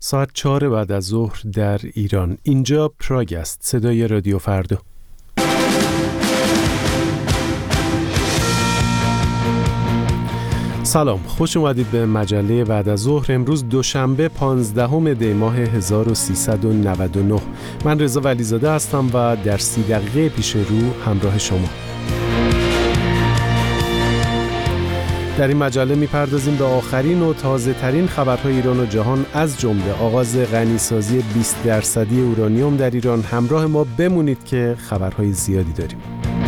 ساعت 4 بعد از ظهر در ایران. اینجا پراگ است، صدای رادیو فردا. سلام، خوش اومدید به مجله بعد از ظهر. امروز دوشنبه 15 دی ماه 1399. من رضا ولیزاده هستم و در 30 دقیقه پیش رو همراه شما. در این مجله میپردازیم به آخرین و تازه ترین خبرهای ایران و جهان، از جمله آغاز غنیسازی 20% اورانیوم در ایران. همراه ما بمونید که خبرهای زیادی داریم.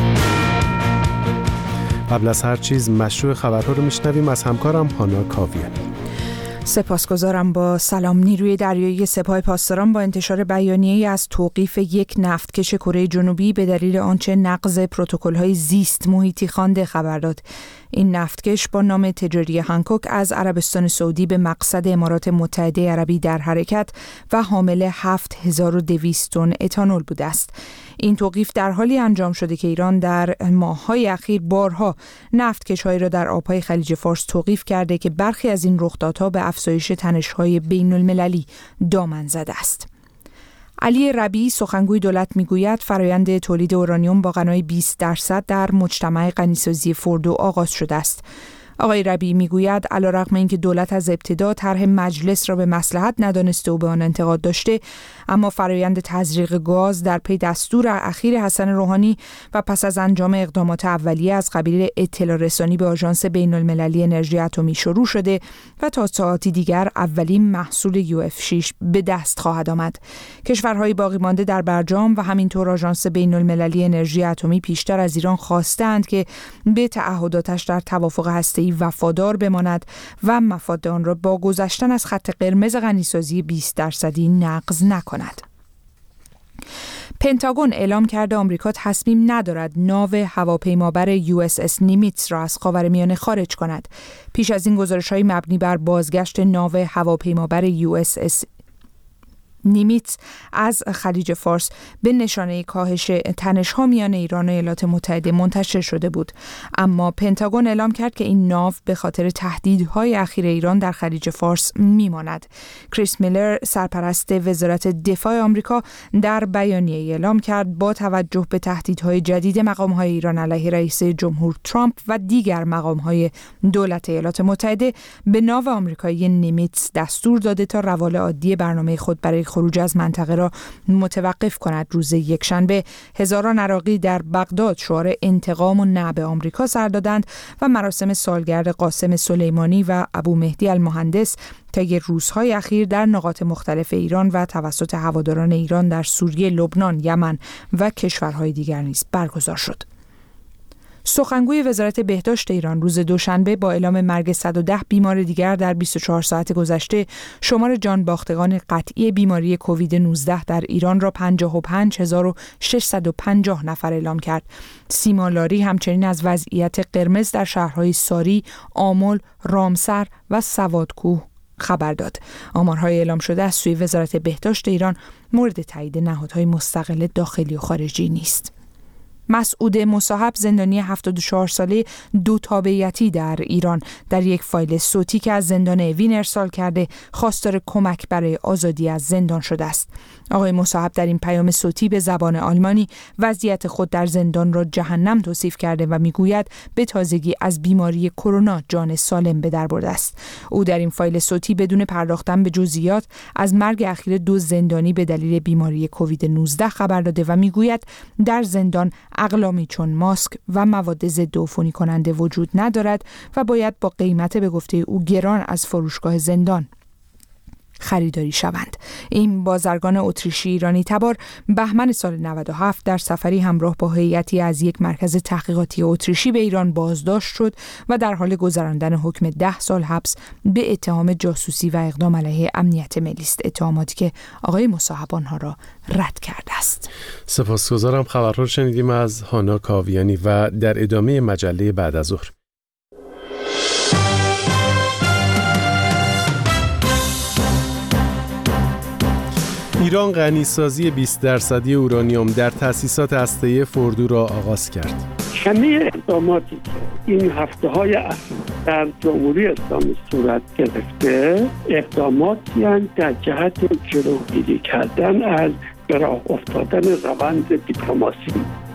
قبل از هر چیز مشروع خبرها رو میشنویم از همکارم هانا کاویانی. سپاسگزارم. با سلام. نیروی دریایی سپاه پاسداران با انتشار بیانیه‌ای از توقیف یک نفتکش کره جنوبی به دلیل آنچه نقض پروتکل‌های زیست محیطی خوانده خبر داد. این نفتکش با نام تجاری هانکوک از عربستان سعودی به مقصد امارات متحده عربی در حرکت و حامل 7200 تن اتانول بوده است. این توقیف در حالی انجام شده که ایران در ماه‌های اخیر بارها نفتکش‌هایی را در آب‌های خلیج فارس توقیف کرده که برخی از این رخدادها به افزایش تنش‌های بین‌المللی دامن زده است. علی ربیعی سخنگوی دولت میگوید فرآیند تولید اورانیوم با غنای 20% در مجتمع غنیسازی فردو آغاز شده است. آقای ربیعی میگوید علیرغم اینکه دولت از ابتدا طرح مجلس را به مصلحت ندانسته و به آن انتقاد داشته، اما فرآیند تزریق گاز در پی دستور اخیر حسن روحانی و پس از انجام اقدامات اولیه از قبیل اطلاع رسانی به آژانس بین‌المللی انرژی اتمی شروع شده و تا ساعتی دیگر اولین محصول UF6 به دست خواهد آمد. کشورهای باقی مانده در برجام و همینطور آژانس بین‌المللی انرژی اتمی پیشتر از ایران خواستند که به تعهداتش در توافق هسته‌ای وفادار بماند و مفاد آن را با گذشتن از خط قرمز غنیسازی 20% نقض نکند. پنتاگون اعلام کرده آمریکا تصمیم ندارد ناو هواپیمابر USS نیمیتز را از خاورمیانه خارج کند. پیش از این گزارش‌های مبنی بر بازگشت ناو هواپیمابر USS نیمیتز از خلیج فارس به نشانه کاهش تنش‌ها میان ایران و ایالات متحده منتشر شده بود، اما پنتاگون اعلام کرد که این ناو به خاطر تهدیدهای اخیر ایران در خلیج فارس میماند. کریس میلر سرپرست وزارت دفاع آمریکا در بیانیه‌ای اعلام کرد با توجه به تهدیدهای جدید مقام‌های ایران علیه رئیس جمهور ترامپ و دیگر مقام‌های دولت ایالات متحده به ناو آمریکایی نیمیتز دستور داده تا روال عادی برنامه خود برای خروج از منطقه را متوقف کند. روز یکشنبه هزاران عراقی در بغداد شعار انتقام و نعب آمریکا سر دادند و مراسم سالگرد قاسم سلیمانی و ابو مهدی المهندس طی روزهای اخیر در نقاط مختلف ایران و توسط هواداران ایران در سوریه، لبنان، یمن و کشورهای دیگر نیز برگزار شد. سخنگوی وزارت بهداشت ایران روز دوشنبه با اعلام مرگ 110 بیمار دیگر در 24 ساعت گذشته شمار جانباختگان قطعی بیماری کووید 19 در ایران را 55650 نفر اعلام کرد. سیما لاری همچنین از وضعیت قرمز در شهرهای ساری، آمل، رامسر و سوادکوه خبر داد. آمارهای اعلام شده از سوی وزارت بهداشت ایران مورد تایید نهادهای مستقل داخلی و خارجی نیست. مسعود مصاحب زندانی 74 ساله دو تابعیتی در ایران در یک فایل صوتی که از زندان اوین ارسال کرده خواستار کمک برای آزادی از زندان شده است. آقای مصاحب در این پیام صوتی به زبان آلمانی وضعیت خود در زندان را جهنم توصیف کرده و میگوید به تازگی از بیماری کرونا جان سالم به در برده است. او در این فایل صوتی بدون پرداختن به جزئیات از مرگ اخیر دو زندانی به دلیل بیماری کووید 19 خبر داده و میگوید در زندان اقلامی چون ماسک و مواد ضد عفونی کننده وجود ندارد و باید با قیمت به گفته او گران از فروشگاه زندان خریداری شوند. این بازرگان اتریشی ایرانی تبار بهمن سال 97 در سفری همراه با هیئتی از یک مرکز تحقیقاتی اتریشی به ایران بازداشت شد و در حال گذراندن حکم 10 سال حبس به اتهام جاسوسی و اقدام علیه امنیت ملی است، اتهاماتی که آقای مصاحب آنها را رد کرده است. سپاسگزارم. خبرها رو شنیدیم از هانا کاویانی و در ادامه مجله بعد از ظهر. ایران غنیسازی 20% اورانیوم در تأسیسات هسته‌ای فردو را آغاز کرد. همه اقداماتی که این هفته‌های اخیر در جمهوری اسلامی صورت گرفته اقداماتی هستند در جهت جلوگیری کردن از به راه افتادن روند دیپلماسی.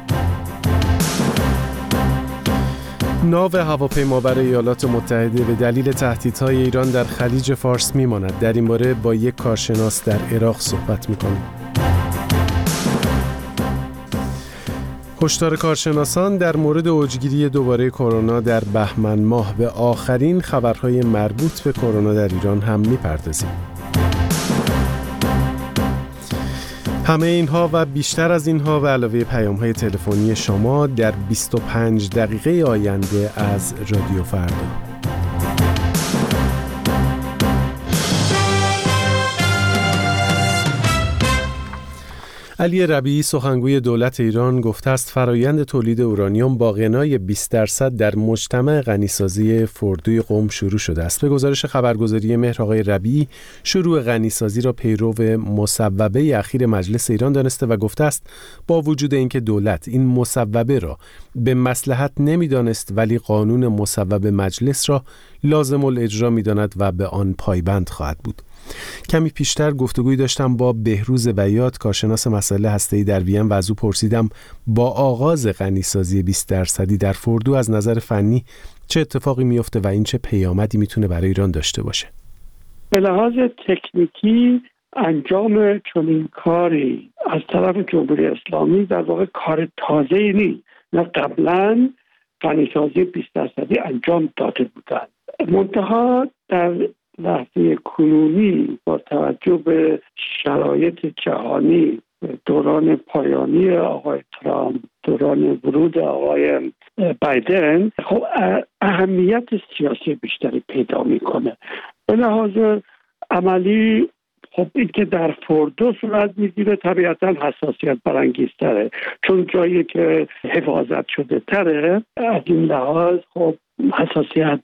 ناو هواپیمابر ایالات متحده به دلیل تهدیدهای ایران در خلیج فارس میماند. در این باره با یک کارشناس در عراق صحبت میکنیم. هشدار کارشناسان در مورد اوجگیری دوباره کرونا در بهمن ماه. به آخرین خبرهای مربوط به کرونا در ایران هم میپردازیم. همه اینها و بیشتر از اینها به علاوه پیام‌های تلفنی شما در 25 دقیقه آینده از رادیو فردا. علی ربیعی سخنگوی دولت ایران گفته است فرایند تولید اورانیوم با غنای 20% در مجتمع غنیسازی فردوی قم شروع شده است. به گزارش خبرگزاری مهر آقای ربیعی شروع غنیسازی را پیرو مصوبه اخیر مجلس ایران دانسته و گفته است با وجود اینکه دولت این مصوبه را به مصلحت نمی‌دانست ولی قانون مصوبه مجلس را لازم الاجرا می‌داند و به آن پایبند خواهد بود. کمی پیشتر گفتگویی داشتم با بهروز ویات کارشناس مسائل هسته‌ای در وین و از او پرسیدم با آغاز غنیسازی 20% در فردو از نظر فنی چه اتفاقی میفته و این چه پیامدی میتونه برای ایران داشته باشه. به لحاظ تکنیکی انجام چنین کاری از طرف جمهوری اسلامی در واقع کار تازه‌ای نیست. نه قبلا غنیسازی 20% انجام داده بودند. منتها در لحظه کنونی با توجه به شرایط جهانی، دوران پایانی آقای ترامپ، دوران ورود آقای بایدن، خب اهمیت سیاسی بیشتری پیدا میکنه. به لحاظ عملی خب این که در فردو صورت میگیره طبیعتا حساسیت برانگیزتره، چون جایی که حفاظت شده تره از این لحاظ خب حساسیت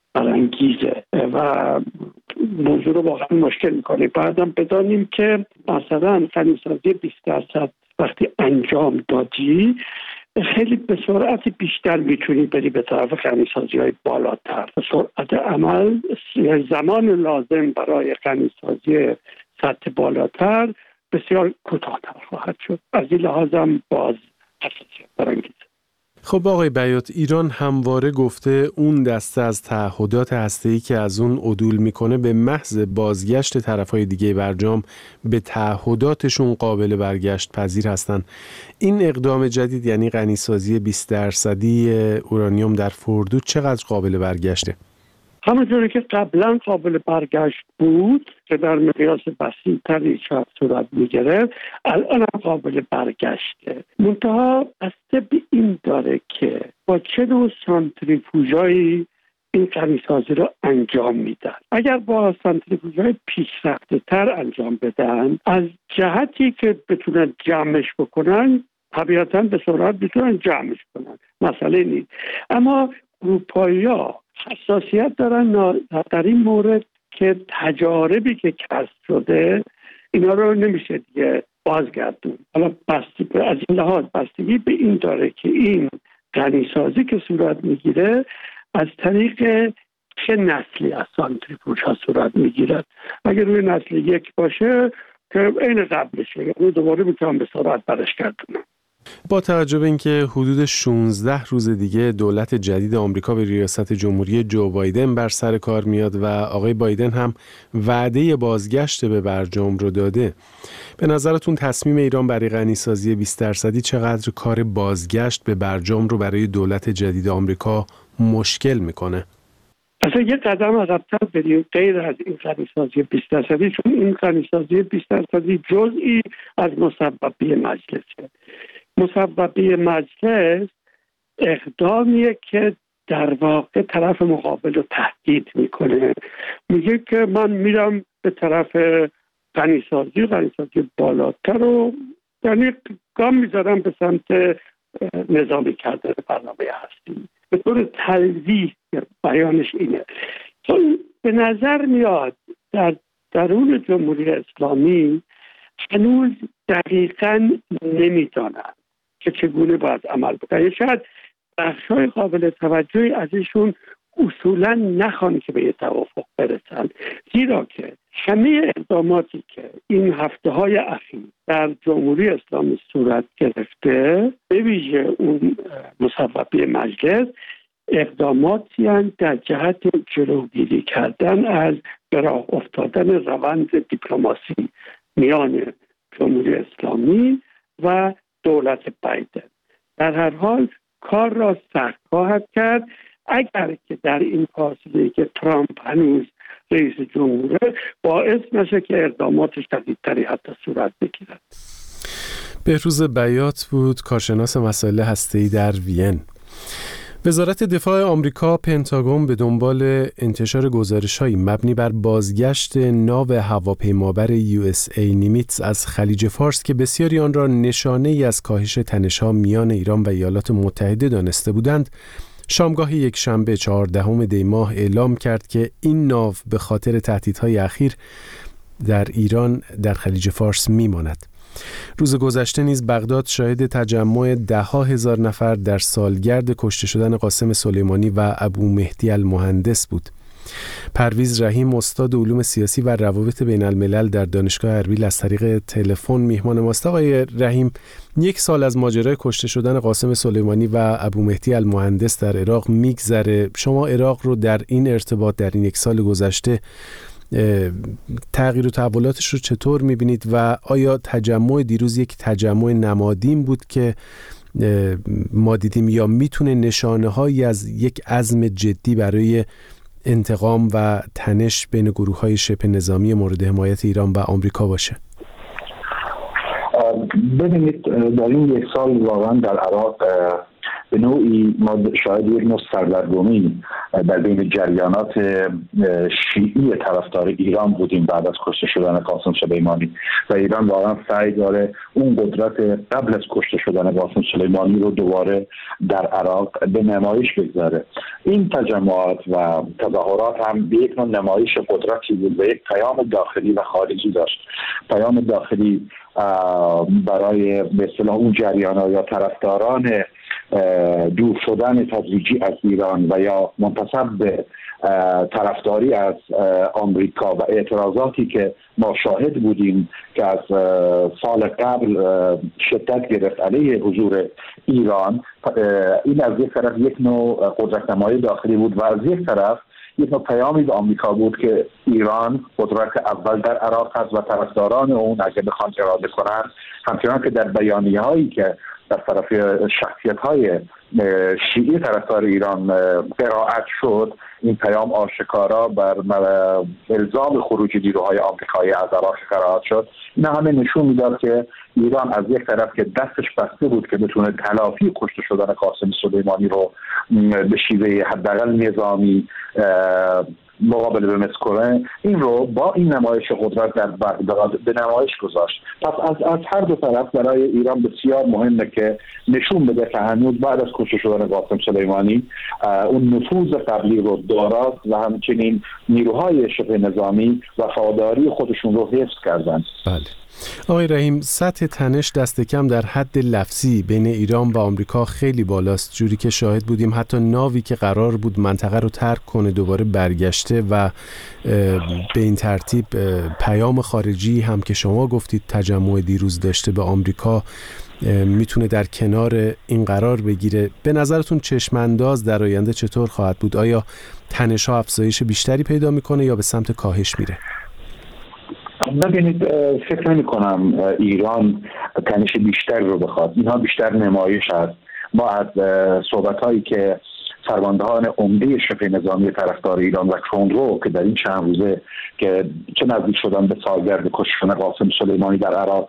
برانگیزه و موضوع رو واقعا مشکل میکنه. بعدم بدانیم که مثلا غنیسازی 20% وقتی انجام دادی خیلی به سرعت بیشتر میتونی بری به طرف غنیسازی های بالاتر. سرعت عمل زمان لازم برای غنیسازی سطح بالاتر بسیار کوتاه‌تر خواهد شد. از این لحاظ هم باز حساسیت برانگیزه. خب آقای بیات، ایران همواره گفته اون دسته از تعهدات هسته‌ای که از اون عدول میکنه به محض بازگشت طرفای دیگه برجام به تعهداتشون قابل برگشت پذیر هستن. این اقدام جدید یعنی غنیسازی 20% اورانیوم در فردو چقدر قابل برگشته؟ همونجوری که قبلا قابل برگشت بود که در مقیاس وسیع‌تری شاید صورت می‌گرفت، الان هم قابل برگشته. منتها بسته به این داره که با چه نوع سانتریفوژایی این غنیسازی رو انجام میدن. اگر با سانتریفوژهای پیشرفته‌تر انجام بدن، از جهتی که بتونن جمعش بکنن طبیعتاً به سرعت بتونن جمعش کنن، مسئله نیست. اما اروپایی‌ها حساسیت دارن در این مورد که تجاربی که کسب شده اینا رو نمیشه دیگه بازگردون. حالا بستگی از این لحاظ بستگی به این داره که این غنیسازی که صورت میگیره از طریق چه نسلی از سانتریفوژها صورت میگیرد. اگر روی نسل 1 باشه که عین قبلشه، یعنی دوباره میتونم به سرعت برش گردونم. با توجه به اینکه حدود 16 روز دیگه دولت جدید آمریکا به ریاست جمهوری جو بایدن بر سر کار میاد و آقای بایدن هم وعده بازگشت به برجام رو داده، به نظرتون تصمیم ایران برای غنیسازی 20% چقدر کار بازگشت به برجام رو برای دولت جدید آمریکا مشکل میکنه؟ اصلا یه قدم عقب‌تر بریم غیر از این غنیسازی 20%، چون این غنیسازی 20% جزئی از مصوبه مجلسه. مصوبه مجلس اقدامیه که در واقع طرف مقابل رو تهدید میکنه، میگه که من میرم به طرف غنیسازی بالاتر رو، یعنی گام میذارم به سمت نظامی کردن برنامه هستی. به طور تلویح بیانش اینه. چون به نظر میاد در درون جمهوری اسلامی هنوز دقیقاً نمیدانند که چگونه باید عمل بکنن. شاید بخشای قابل توجهی ازشون اصولا نخوان که به یه توافق برسن، زیرا که همه اقداماتی که این هفته‌های اخیر در جمهوری اسلامی صورت گرفته، به ویژه اون مصوبه مجلس، اقداماتی هستند در جهت جلوگیری کردن از به راه افتادن روند دیپلماسی میان جمهوری اسلامی و دولت بایدن. در هر حال کار را سخت خواهد کرد اگر که در این فاصله که ترامپ هنوز رئیس جمهوره باعث نشه که اقدامات شدیدتری حتی صورت بگیرد. بهروز بیات بود، کارشناس مسائل هسته‌ای در وین. وزارت دفاع آمریکا پنتاگون به دنبال انتشار گزارش‌هایی مبنی بر بازگشت ناو هواپیمابر USA نیمیتز از خلیج فارس که بسیاری آن را نشانه‌ای از کاهش تنش‌ها میان ایران و ایالات متحده دانسته بودند، شامگاه یک شنبه 14 دی ماه اعلام کرد که این ناو به خاطر تهدیدهای اخیر در ایران در خلیج فارس میماند. روز گذشته نیز بغداد شاهد تجمع 10,000 نفر در سالگرد کشته شدن قاسم سلیمانی و ابو مهدی المهندس بود. پرویز رحیم، استاد علوم سیاسی و روابط بین الملل در دانشگاه اربیل، از طریق تلفن میهمان ماست. آقای رحیم، 1 سال از ماجرای کشته شدن قاسم سلیمانی و ابو مهدی المهندس در عراق میگذره. شما عراق رو در این ارتباط در این 1 سال گذشته تغییر و تحولاتش رو چطور میبینید و آیا تجمع دیروز یک تجمع نمادین بود که ما دیدیم یا میتونه نشانه هایی از یک عزم جدی برای انتقام و تنش بین گروه های شبه نظامی مورد حمایت ایران و آمریکا باشه؟ ببینید، در این 1 سال واقعا در عراق به نوعی ما شاید یک نوع سردرگمی در بین جریانات شیعی طرفدار ایران بودیم بعد از کشته شدن قاسم سلیمانی و ایران واقعا سعی داره اون قدرت قبل از کشته شدن قاسم سلیمانی رو دوباره در عراق به نمایش بگذاره. این تجمعات و تظاهرات هم به یک نوع نمایش قدرتی بود و یک پیام داخلی و خارجی داشت. پیام داخلی برای به اصطلاح اون جریانات یا طرفداران دور شدن تدریجی از ایران و یا منتسب به طرفداری از آمریکا و اعتراضاتی که ما شاهد بودیم که از سال قبل شدت گرفت علیه حضور ایران. این از یک طرف یک نوع قدرت‌نمایی داخلی بود و از یک طرف یک نوع پیامی به آمریکا بود که ایران قدرت اول در عراق است و طرفداران اون اگه بخوان اراده کنند، همچنان که در بیانیه‌هایی که در طرف شخصیت‌های شیعی طرفدار ایران قرائت شد، این پیام آشکارا بر الزام خروج نیروهای آمریکایی از عراق قرائت شد. این همه نشون میداد که ایران از یک طرف که دستش بسته بود که بتونه تلافی کشته شدن قاسم سلیمانی رو به شیوه حداقل نظامی مقابله به مسکوره، این رو با این نمایش قدرت در بغداد به نمایش گذاشت. پس از هر دو طرف برای ایران بسیار مهمه که نشون بده که هنوز بعد از کشته شدن قاسم سلیمانی اون نفوذ قبلی رو دارد و همچنین نیروهای شبه نظامی وفاداری خودشون رو حفظ کردن. بله. آقای رحیم، سطح تنش دست کم در حد لفظی بین ایران و آمریکا خیلی بالاست، جوری که شاهد بودیم حتی ناوی که قرار بود منطقه رو ترک کنه دوباره برگشته و به این ترتیب پیام خارجی هم که شما گفتید تجمع دیروز داشته به آمریکا میتونه در کنار این قرار بگیره. به نظرتون چشمانداز در آینده چطور خواهد بود؟ آیا تنش‌ها افزایش بیشتری پیدا میکنه یا به سمت کاهش میره؟ ببینید، فکر نمی کنم ایران تنش بیشتر رو بخواد. اینها بیشتر نمایش هست. ما از صحبت‌هایی که فرماندهان عمده شبه نظامی طرفدار ایران و کروندرو که در این چند روزه که چه نزدیک شدن به سالگرد کشته شدن قاسم سلیمانی در عراق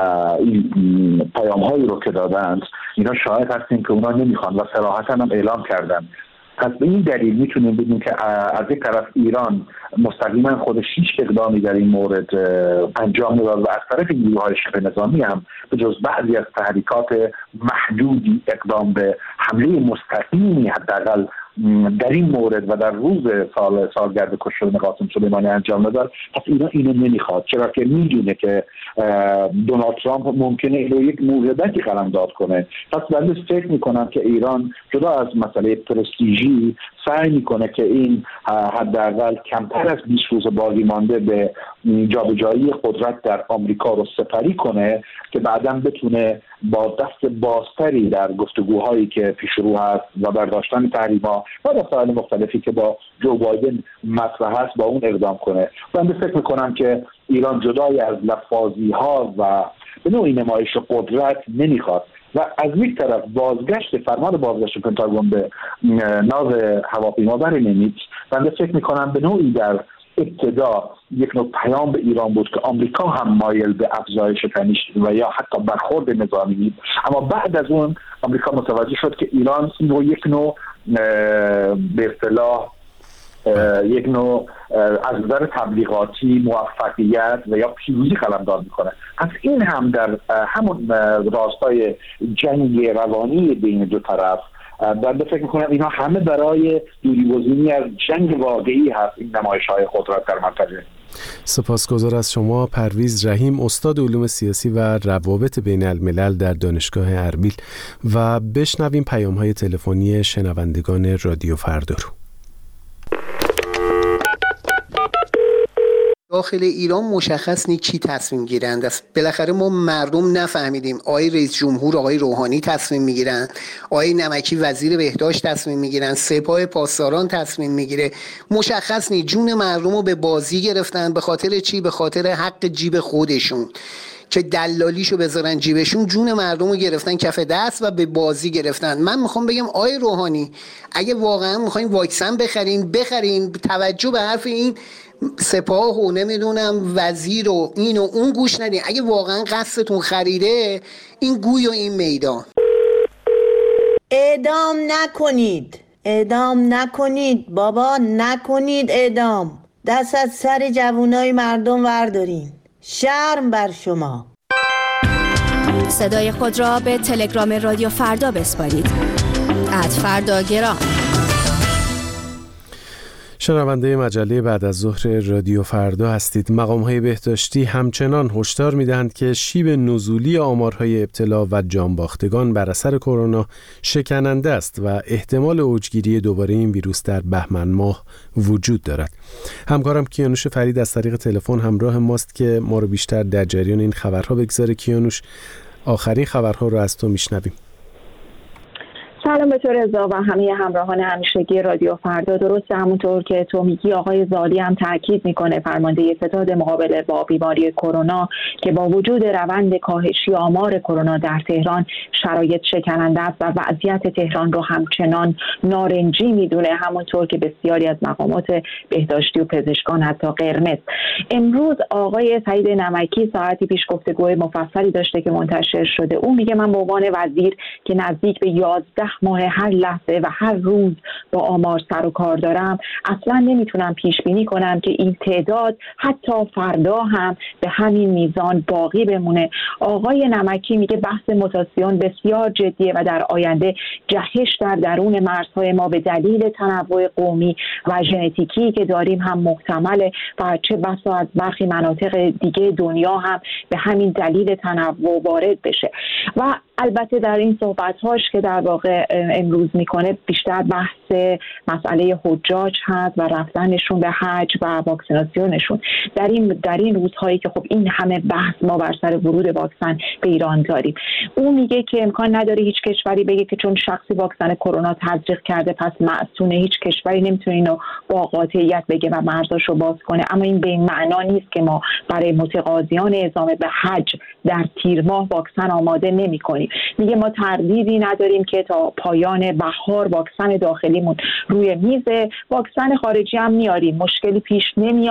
این پیام‌هایی رو که دادند، اینا شاهد هستیم که اونا نمیخوان و صراحتاً هم اعلام کردن. پس به این دلیل میتونیم بگیم که از یک طرف ایران مستقیما خودش هیچ اقدامی در این مورد انجام نداد و از طرف نیروهای شبه نظامی هم به جز بعضی از تحریکات محدودی اقدام به حمله مستقیمی حداقل در این مورد و در روز سالگرد کشتن قاسم سلیمانی انجام داد، پس ایران اینو نمیخواد، چرا که میدونه که دونالد ترامپ ممکنه اینو یک موهبتی قلمداد کنه. پس من فکر میکنم که ایران جدا از مسئله پرستیژی سعی میکنه که این حداقل کمتر از 20 روز باقی مانده به جابجایی قدرت در آمریکا رو سپری کنه که بعداً بتونه با دست بازتری در گفتگوهایی که پیش رو هست و برداشتن تحریم‌ها و مسائل مختلفی که با جو بایدن مطرح است با اون اقدام کنه. من فکر میکنم که ایران جدای از لفاظی‌ها و به نوعی نمایش قدرت نمیخواد و از یک طرف فرمان بازگشت پنتاگون به ناو هواپیمابر نیمیتس، من فکر میکنم به نوعی در ابتدا یک نوع پیام به ایران بود که آمریکا هم مایل به افزایش تنش و یا حتی برخورد نظامی نیست، اما بعد از اون آمریکا متوجه شد که ایران یک نوع به اصطلاح یک نوع از نظر تبلیغاتی موفقیت و یا پیروزی قلمداد میکنه. از این هم در همون راستای جنگ روانی بین دو طرف من فکر میکنم اینا همه برای دوری‌گزینی از جنگ واقعی هست این نمایش‌های قدرت در منطقه. سپاسگزار از شما پرویز رحیم، استاد علوم سیاسی و روابط بین الملل در دانشگاه اربیل، و بشنویم پیام‌های تلفنی شنوندگان رادیو فردا رو. داخل ایران مشخص نیست چی تصمیم گیرند است. بالاخره ما مردم نفهمیدیم. آقای رئیس جمهور آقای روحانی تصمیم میگیرن، آقای نمکی وزیر بهداشت تصمیم میگیرن، سپاه پاسداران تصمیم میگیره. مشخص نیست. جون مردم رو به بازی گرفتن. به خاطر چی؟ به خاطر حق جیب خودشون که دلالیشو بذارن جیبشون. جون مردم رو گرفتن کف دست و به بازی گرفتن. من میخوام بگم آقای روحانی اگه واقعا میخواین واکسن بخرین توجه به حرف این سپاه و نمیدونم وزیر و این و اون گوش ندین. اگه واقعا قصدتون خریده این گوی و این میدان. اعدام نکنید بابا، نکنید اعدام. دست از سر جوانای مردم وردارین. شرم بر شما. صدای خود را به تلگرام رادیو فردا بسپارید. @فرداگرام. شنونده مجله بعد از ظهر رادیو فردا هستید. مقام‌های بهداشتی همچنان هشدار می‌دهند که شیب نزولی آمارهای ابتلا و جانباختگان بر اثر کرونا شکننده است و احتمال اوجگیری دوباره این ویروس در بهمن ماه وجود دارد. همکارم کیانوش فرید از طریق تلفن همراه ماست که ما رو بیشتر در جریان این خبرها بگذاره. کیانوش، آخرین خبرها رو از تو میشنویم. سلام به تو رضا و همه همراهان همیشگی رادیو فردا. درسته همونطور که تو میگی، آقای زالی هم تاکید میکنه، فرمانده ستاد مقابله با بیماری کرونا، که با وجود روند کاهشی آمار کرونا در تهران شرایط شکننده است و وضعیت تهران رو همچنان نارنجی میدونه، همونطور که بسیاری از مقامات بهداشتی و پزشکان حتی قرمز. امروز آقای سعید نمکی ساعتی پیش گفتگوی مفصلی داشته که منتشر شده. اون میگه من به عنوان وزیر که نزدیک به 11 ماه هر لحظه و هر روز با آمار سر و کار دارم، اصلا نمیتونم پیش بینی کنم که این تعداد حتی فردا هم به همین میزان باقی بمونه. آقای نمکی میگه بحث موتاسیون بسیار جدیه و در آینده جهش در درون مرزهای ما به دلیل تنوع قومی و ژنتیکی که داریم هم محتمله و چه بسا از برخی مناطق دیگه دنیا هم به همین دلیل تنوع وارد بشه. و البته در این صحبت‌هاش که در واقع امروز میکنه بیشتر بحث مسئله حجاج هست و رفتنشون به حج و واکسیناسیونشون در این روزهایی که خب این همه بحث ما بر سر ورود واکسن به ایران داریم. او میگه که امکان نداره هیچ کشوری بگه که چون شخصی واکسن کرونا تزریق کرده پس معصومه. هیچ کشوری نمیتونه اینو با قاطعیت بگه و مرزاشو باز کنه. اما این به این معنا نیست که ما برای متقاضیان اعزام به حج در تیر ماه واکسن آماده نمی‌کنیم. میگه ما تردیدی نداریم که تا پایان بهار واکسن داخلیمون روی میز، واکسن خارجی هم میاریم، مشکلی پیش نمیاد.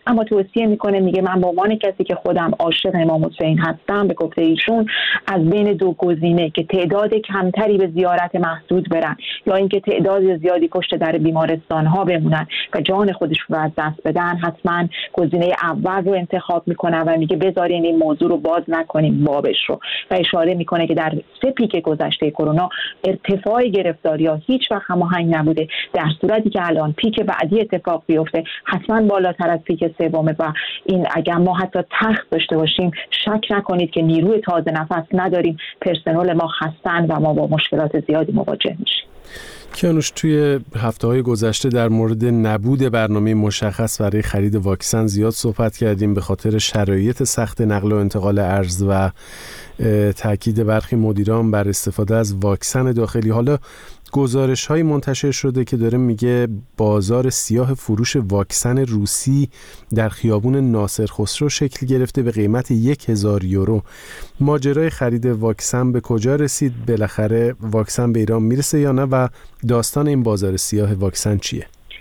اما توصیه میکنه، میگه من به عنوان کسی که خودم عاشق امام حسین هستم، به گفته ایشون، از بین دو گزینه که تعداد کمتری به زیارت محدود برن یا اینکه تعداد زیادی پشت در بیمارستان ها بمونن و جان خودشون رو از دست بدن، حتما گزینه اول رو انتخاب میکنن و میگه بذارین این موضوع رو باز نکنیم بابش رو. و اشاره میکنه که در 3 پیک گذشته کرونا ارتفاع گرفتاری‌ها هیچ وقت هماهنگ نبوده، در صورتی که الان پیک بعدی اتفاق بیفته حتما بالاتر از پیک سومه و این اگر ما حتی تخت داشته باشیم شک نکنید که نیروی تازه نفس نداریم، پرسنل ما خستن و ما با مشکلات زیادی مواجه میشیم. کیانوش، توی هفته‌های گذشته در مورد نبود برنامه مشخص برای خرید واکسن زیاد صحبت کردیم به خاطر شرایط سخت نقل و انتقال ارز و تاکید برخی مدیران بر استفاده از واکسن داخلی. حالا گزارش‌های منتشر شده که داره میگه بازار سیاه فروش واکسن روسی در خیابون ناصر خسرو شکل گرفته به قیمت 1000 یورو. ماجرای خرید واکسن به کجا رسید؟ بالاخره واکسن به ایران میرسه یا نه و داستان این بازار سیاه واکسن چیه؟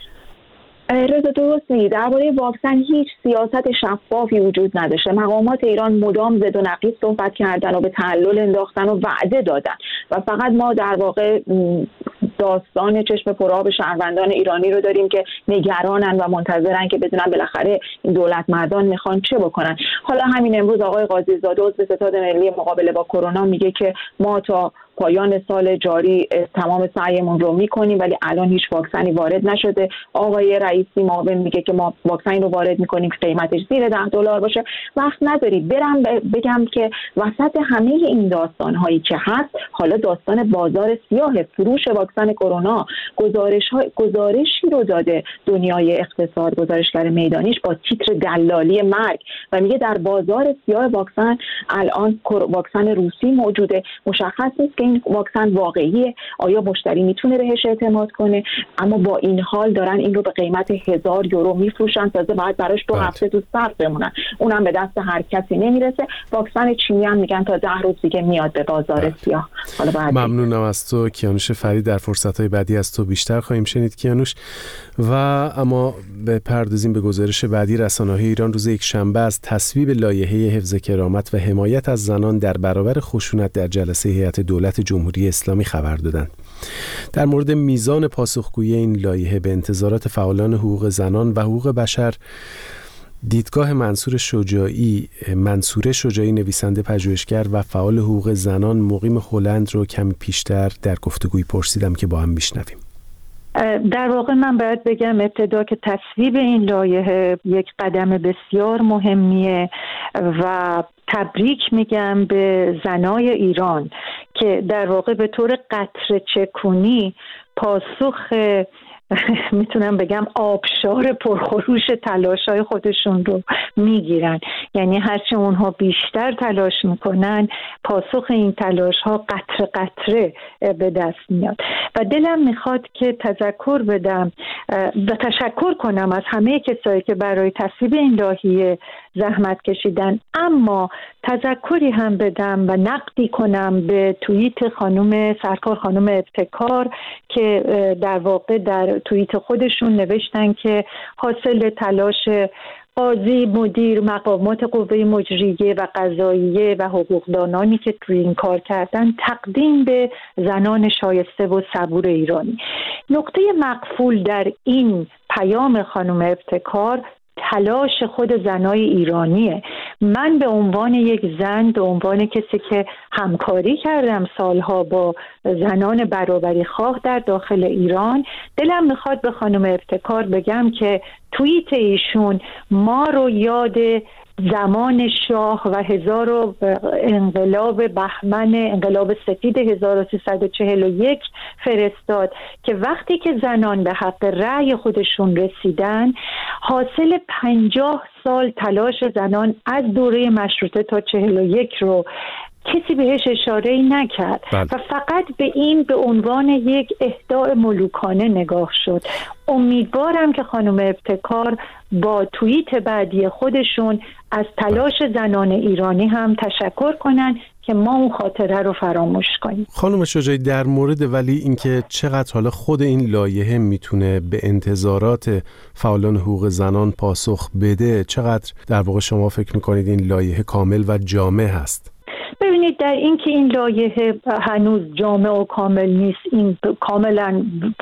رضا درست میگی، درباره واکسن هیچ سیاست شفافی وجود نداشته. مقامات ایران مدام زد و نقیض صحبت کردن و به تعلل انداختن و وعده دادن و فقط ما در واقع داستان چشم پرآب شهروندان ایرانی رو داریم که نگرانن و منتظرن که بدونن بالاخره این دولت مردان میخوان چه بکنن. حالا همین امروز آقای قاضی زاده عضو ستاد ملی مقابله با کرونا میگه که ما تا پایان سال جاری تمام سعیمون رو میکنیم ولی الان هیچ واکسنی وارد نشده. آقای رئیسی معاون میگه که ما واکسن رو وارد میکنیم که قیمتش زیر $10 باشه. وقت ندارید برم بگم که وسط همه این داستان‌هایی که هست، حالا داستان بازار سیاه فروش واکسن کرونا گزارشی رو داده دنیای اقتصاد، گزارشگر میدانیش با تیتر دلالی مرگ و میگه در بازار سیاه واکسن الان واکسن روسی موجوده. مشخص نیست که این واکسن واقعیه، آیا مشتری میتونه بهش اعتماد کنه، اما با این حال دارن این رو به قیمت 1000 یورو میفروشن، تازه باید براش 2 هفته تو صف بمونن، اونم به دست هر کسی نمیرسه. واکسن چینی هم میگن تا 10 روز دیگه میاد به بازار سیاه. ممنونم از تو کیانوش فرید، در فرصت‌های بعدی از تو بیشتر خواهیم شنید کیانوش. و اما بپردازیم به گزارش بعدی. رسانه‌های ایران روز یکشنبه از تصویب لایحه حفظ کرامت و حمایت از زنان در برابر خشونت در جلسه هیئت دولت جمهوری اسلامی خبر دادند. در مورد میزان پاسخگویی این لایحه به انتظارات فعالان حقوق زنان و حقوق بشر، دیدگاه منصور شجاعی نویسنده، پژوهشگر و فعال حقوق زنان مقیم هلند رو کمی پیشتر در گفتگوی پرسیدم که با هم میشنویم. در واقع من باید بگم ابتدا که تصویب این لایحه یک قدم بسیار مهمیه و تبریک میگم به زنای ایران که در واقع به طور قطره چکونی پاسخ میتونم بگم آبشار پرخروش تلاش‌های خودشون رو میگیرن. یعنی هرچی اونها بیشتر تلاش میکنن پاسخ این تلاش‌ها قطره قطره به دست میاد و دلم میخواد که تذکر بدم و تشکر کنم از همه کسایی که برای تصویب این لایحه زحمت کشیدن، اما تذکری هم بدم و نقدی کنم به توییت سرکار خانم ابتکار که در واقع در توییت خودشون نوشتن که حاصل تلاش قاضی، مدیر، مقامات قوه مجریه و قضاییه و حقوقدانانی که توی این کار کردن تقدیم به زنان شایسته و صبور ایرانی. نقطه مقفول در این پیام خانم ابتکار تلاش خود زنای ایرانیه. من به عنوان یک زن، به عنوان کسی که همکاری کردم سالها با زنان برابری خواه در داخل ایران، دلم میخواد به خانم ابتکار بگم که توییت ایشون ما رو یاد زمان شاه و انقلاب بهمن، انقلاب سفید 1341 فرستاد که وقتی که زنان به حق رأی خودشون رسیدن، حاصل 50 سال تلاش زنان از دوره مشروطه تا 41 رو کسی بهش اشاره نکرد و فقط به این به عنوان یک اهداء ملوکانه نگاه شد. امیدوارم که خانم ابتکار با توییت بعدی خودشون از تلاش زنان ایرانی هم تشکر کنن که ما اون خاطره رو فراموش کنیم. خانم شجاعی، در مورد ولی اینکه چقدر حالا خود این لایحه میتونه به انتظارات فعالان حقوق زنان پاسخ بده، چقدر در واقع شما فکر میکنید این لایحه کامل و جامع هست؟ ببینید، در این که این لایحه هنوز جامع و کامل نیست، این کاملا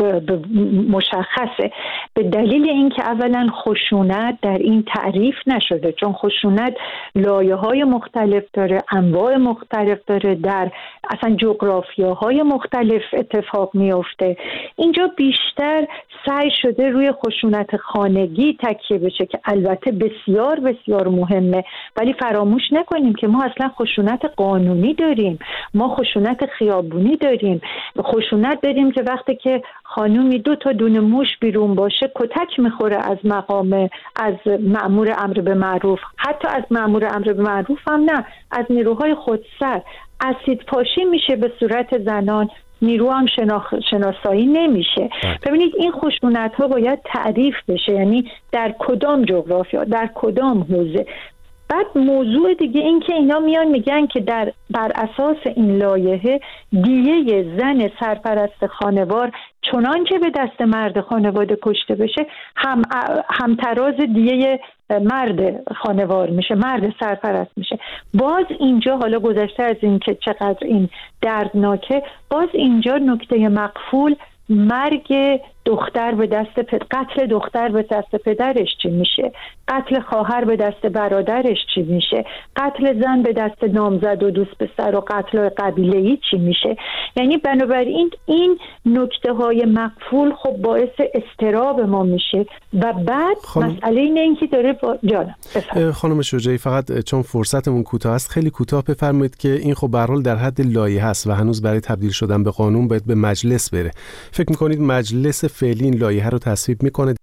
مشخصه به دلیل اینکه اولا خشونت در این تعریف نشده، چون خشونت لایه‌های مختلف داره، انواع مختلف داره، در اصلا جغرافیاهای مختلف اتفاق میفته. اینجا بیشتر سعی شده روی خشونت خانگی تکیه بشه که البته بسیار بسیار مهمه، ولی فراموش نکنیم که ما اصلا خشونت قانونی داریم، ما خشونت خیابونی داریم، خشونت داریم که وقتی که خانومی 2 تا دونه موش بیرون باشه کتک میخوره از مأمور امر به معروف، حتی از مأمور امر به معروف هم نه، از نیروهای خودسر اسید پاشی میشه به صورت زنان، نیرو هم شناسایی نمیشه. ببینید این خشونت ها باید تعریف بشه، یعنی در کدام جغرافیا، در کدام حوزه. بعد موضوع دیگه این که اینا میان میگن که بر اساس این لایحه دیه زن سرپرست خانوار چنانچه به دست مرد خانواده کشته بشه همتراز دیه مرد خانوار میشه، مرد سرپرست میشه. باز اینجا حالا گذشته از این که چقدر این دردناکه، باز اینجا نکته مقفول مرگ دختر به دست قتل دختر به دست پدرش چی میشه، قتل خواهر به دست برادرش چی میشه، قتل زن به دست نامزد و دوست پسر و قتل قبیله‌ای چی میشه. یعنی بنابراین این نکته های مقفول خب باعث اضطراب ما میشه. و بعد مسئله اینه که داره خانم شجاعی، فقط چون فرصتمون کوتاه است خیلی کوتاه بفرمایید که این خب به هر حال در حد لایحه است و هنوز برای تبدیل شدن به قانون باید به مجلس بره. فکر می‌کنید مجلس فعلی این لایحه رو تصویب میکنه؟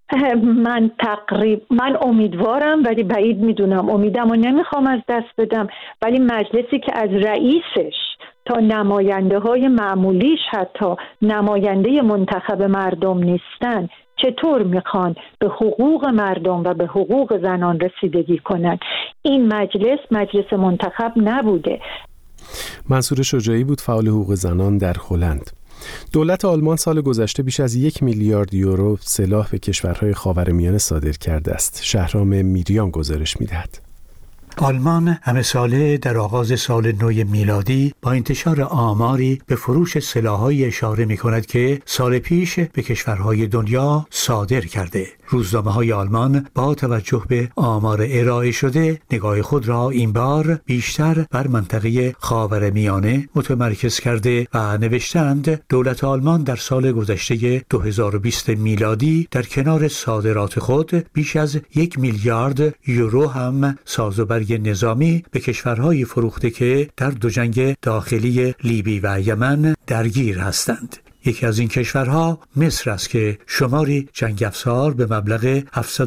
من امیدوارم، ولی بعید میدونم. امیدمو نمیخوام از دست بدم، ولی مجلسی که از رئیسش تا نماینده های معمولیش حتی نماینده منتخب مردم نیستن، چطور میخوان به حقوق مردم و به حقوق زنان رسیدگی کنن؟ این مجلس منتخب نبوده. منصور شجاعی بود، فعال حقوق زنان در هلند. دولت آلمان سال گذشته بیش از 1 میلیارد یورو سلاح به کشورهای خاورمیانه صادر کرده است. شهرام میریان گزارش می‌دهد. آلمان همه ساله در آغاز سال نو میلادی با انتشار آماری به فروش سلاح‌های اشاره می‌کند که سال پیش به کشورهای دنیا صادر کرده. روزنامه‌های آلمان با توجه به آمار ارائه شده نگاه خود را این بار بیشتر بر منطقه خاورمیانه متمرکز کرده و نوشتند دولت آلمان در سال گذشته 2020 میلادی در کنار صادرات خود بیش از 1 میلیارد یورو هم سازوبرگ نظامی به کشورهای فروخته که در 2 جنگ داخلی لیبی و یمن درگیر هستند. یکی از این کشورها مصر است که شماری جنگ افزار به مبلغ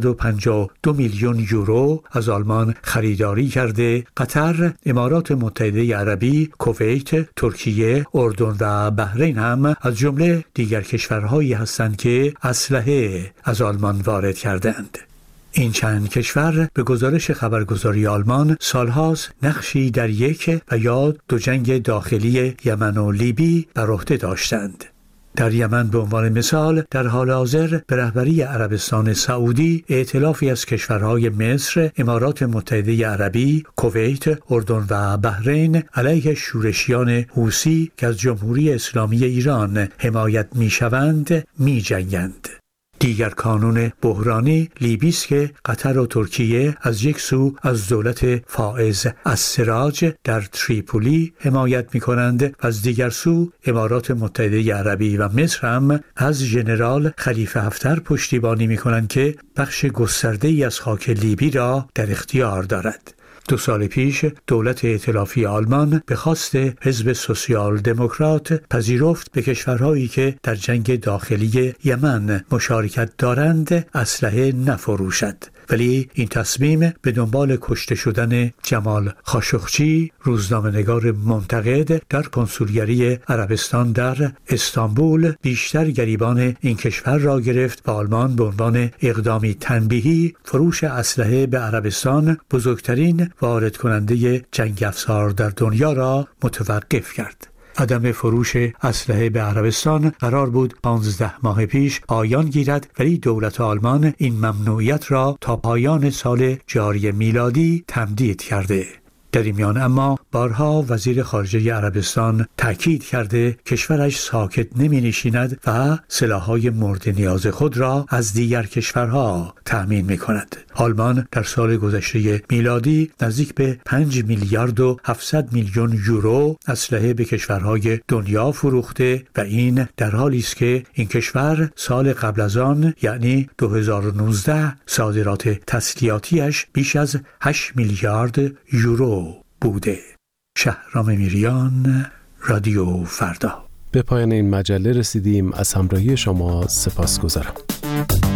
752 میلیون یورو از آلمان خریداری کرده. قطر، امارات متحده عربی، کویت، ترکیه، اردن و بحرین هم از جمله دیگر کشورهایی هستند که اسلحه از آلمان وارد کردند. این چند کشور به گزارش خبرگزاری آلمان سالهاست نقشی در یک و یا 2 جنگ داخلی یمن و لیبی بر عهده داشتند. در یمن به عنوان مثال در حال حاضر به رهبری عربستان سعودی ائتلافی از کشورهای مصر، امارات متحده عربی، کویت، اردن و بحرین علیه شورشیان حوثی که از جمهوری اسلامی ایران حمایت می‌شوند می‌جنگند. دیگر کانون بحرانی لیبی است که قطر و ترکیه از یک سو از دولت فائز السراج در تریپولی حمایت می‌کنند و از دیگر سو امارات متحده عربی و مصر هم از ژنرال خلیفه حفتر پشتیبانی می‌کنند که بخش گسترده‌ای از خاک لیبی را در اختیار دارد. 2 سال پیش دولت ائتلافی آلمان به خواست حزب سوسیال دموکرات پذیرفت به کشورهایی که در جنگ داخلی یمن مشارکت دارند اسلحه نفروشد. ولی این تصمیم به دنبال کشته شدن جمال خاشقچی، روزنامه‌نگار منتقد در کنسولگری عربستان در استانبول، بیشتر گریبان این کشور را گرفت و آلمان به عنوان اقدامی تنبیهی فروش اسلحه به عربستان، بزرگترین وارد کننده جنگ افزار در دنیا، را متوقف کرد. عدم فروش اسلحه به عربستان قرار بود 15 ماه پیش پایان گیرد، ولی دولت آلمان این ممنوعیت را تا پایان سال جاری میلادی تمدید کرده. در این میان اما بارها وزیر خارجه عربستان تاکید کرده کشورش ساکت نمی نشیند و سلاح‌های مورد نیاز خود را از دیگر کشورها تأمین می کند. آلمان در سال گذشته میلادی نزدیک به 5 میلیارد و 700 میلیون یورو اسلحه به کشورهای دنیا فروخته و این در حالی است که این کشور سال قبل از آن یعنی 2019 صادرات تسلیحاتیش بیش از 8 میلیارد یورو بوده. شهرام میریان، رادیو فردا. به پایان این مجله رسیدیم. از همراهی شما سپاسگزارم.